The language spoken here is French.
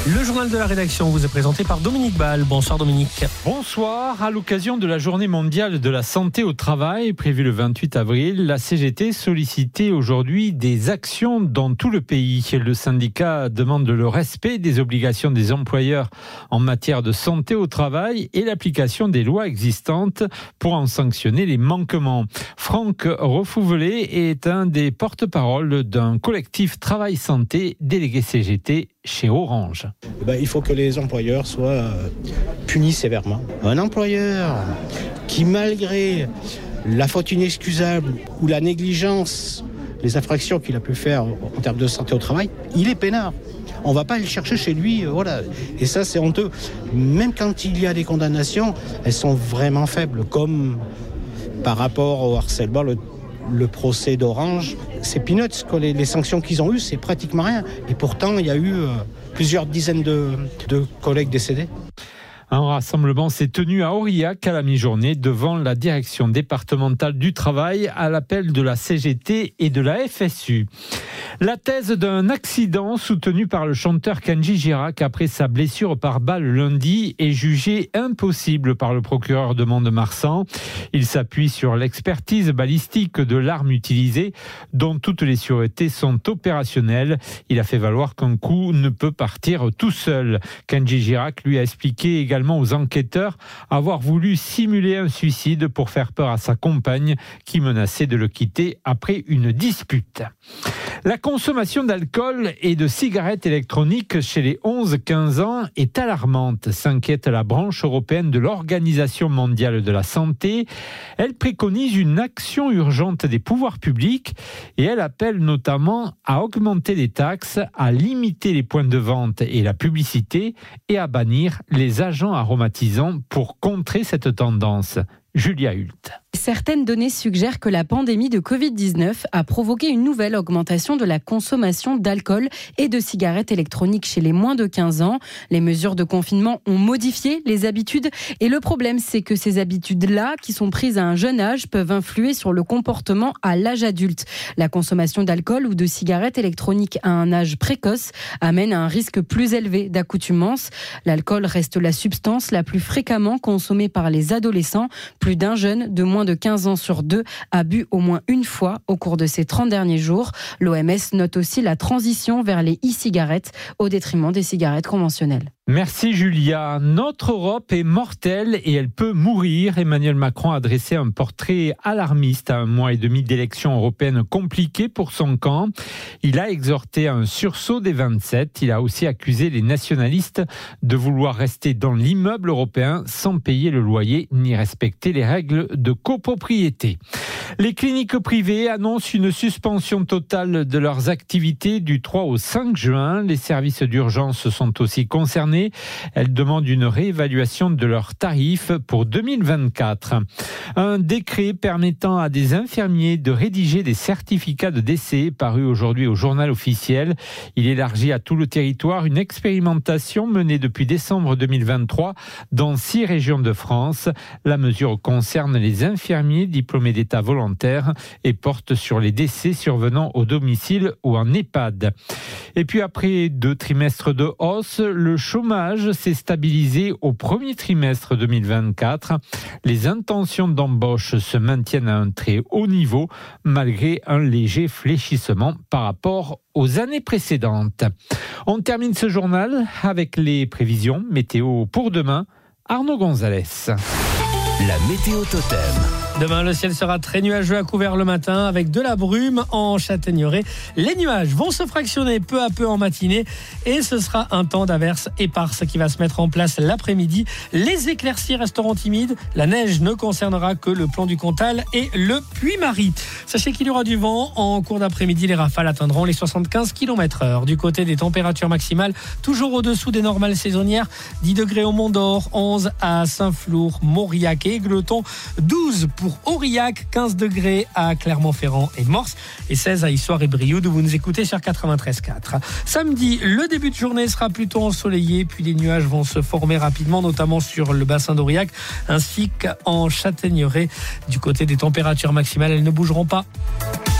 Le journal de la rédaction vous est présenté par Dominique Ball. Bonsoir Dominique. Bonsoir. À l'occasion de la journée mondiale de la santé au travail, prévue le 28 avril, la CGT sollicitait aujourd'hui des actions dans tout le pays. Le syndicat demande le respect des obligations des employeurs en matière de santé au travail et l'application des lois existantes pour en sanctionner les manquements. Franck Refouvelet est un des porte-parole d'un collectif Travail Santé délégué CGT chez Orange. Il faut que les employeurs soient punis sévèrement. Un employeur qui, malgré la faute inexcusable ou la négligence, les infractions qu'il a pu faire en termes de santé au travail, il est peinard. On ne va pas le chercher chez lui, voilà. Et ça, c'est honteux. Même quand il y a des condamnations, elles sont vraiment faibles, comme par rapport au harcèlement, le procès d'Orange. C'est peanuts, les sanctions qu'ils ont eues, c'est pratiquement rien. Et pourtant, il y a eu plusieurs dizaines de collègues décédés. Un rassemblement s'est tenu à Aurillac à la mi-journée devant la direction départementale du travail à l'appel de la CGT et de la FSU. La thèse d'un accident soutenu par le chanteur Kenji Girac après sa blessure par balle lundi est jugée impossible par le procureur de Mont-de-Marsan. Il s'appuie sur l'expertise balistique de l'arme utilisée dont toutes les sûretés sont opérationnelles. Il a fait valoir qu'un coup ne peut partir tout seul. Kenji Girac lui a expliqué également aux enquêteurs avoir voulu simuler un suicide pour faire peur à sa compagne qui menaçait de le quitter après une dispute. La consommation d'alcool et de cigarettes électroniques chez les 11-15 ans est alarmante, s'inquiète la branche européenne de l'Organisation mondiale de la santé. Elle préconise une action urgente des pouvoirs publics et elle appelle notamment à augmenter les taxes, à limiter les points de vente et la publicité et à bannir les agents aromatisants pour contrer cette tendance. Julia Hult. Certaines données suggèrent que la pandémie de Covid-19 a provoqué une nouvelle augmentation de la consommation d'alcool et de cigarettes électroniques chez les moins de 15 ans. Les mesures de confinement ont modifié les habitudes et le problème, c'est que ces habitudes-là, qui sont prises à un jeune âge, peuvent influer sur le comportement à l'âge adulte. La consommation d'alcool ou de cigarettes électroniques à un âge précoce amène à un risque plus élevé d'accoutumance. L'alcool reste la substance la plus fréquemment consommée par les adolescents. Plus d'un jeune de moins de 15 ans sur 2 a bu au moins une fois au cours de ces 30 derniers jours. L'OMS note aussi la transition vers les e-cigarettes au détriment des cigarettes conventionnelles. Merci Julia. Notre Europe est mortelle et elle peut mourir. Emmanuel Macron a dressé un portrait alarmiste à un mois et demi d'élections européennes compliquées pour son camp. Il a exhorté à un sursaut des 27. Il a aussi accusé les nationalistes de vouloir rester dans l'immeuble européen sans payer le loyer ni respecter les règles de copropriété. Les cliniques privées annoncent une suspension totale de leurs activités du 3 au 5 juin. Les services d'urgence sont aussi concernés. Elles demandent une réévaluation de leurs tarifs pour 2024. Un décret permettant à des infirmiers de rédiger des certificats de décès paru aujourd'hui au journal officiel. Il élargit à tout le territoire une expérimentation menée depuis décembre 2023 dans 6 régions de France. La mesure concerne les infirmiers diplômés d'État volontaires et porte sur les décès survenant au domicile ou en EHPAD. Et puis après 2 trimestres de hausse, le chômage s'est stabilisé au premier trimestre 2024. Les intentions d'embauche se maintiennent à un très haut niveau malgré un léger fléchissement par rapport aux années précédentes. On termine ce journal avec les prévisions météo pour demain. Arnaud Gonzalez. La météo totem. Demain, le ciel sera très nuageux à couvert le matin avec de la brume en Châtaigneraie. Les nuages vont se fractionner peu à peu en matinée et ce sera un temps d'averses éparses qui va se mettre en place l'après-midi. Les éclaircies resteront timides. La neige ne concernera que le plan du Cantal et le Puy-Marie. Sachez qu'il y aura du vent. En cours d'après-midi, les rafales atteindront les 75 km/h. Du côté des températures maximales, toujours au-dessous des normales saisonnières. 10 degrés au Mont-d'Or, 11 à Saint-Flour, Mauriac et Égletons, 12 pour Aurillac, 15 degrés à Clermont-Ferrand et Morse et 16 à Issoire et Brioude où vous nous écoutez sur 93.4. Samedi, le début de journée sera plutôt ensoleillé puis les nuages vont se former rapidement notamment sur le bassin d'Aurillac ainsi qu'en Châtaigneraie. Du côté des températures maximales, elles ne bougeront pas.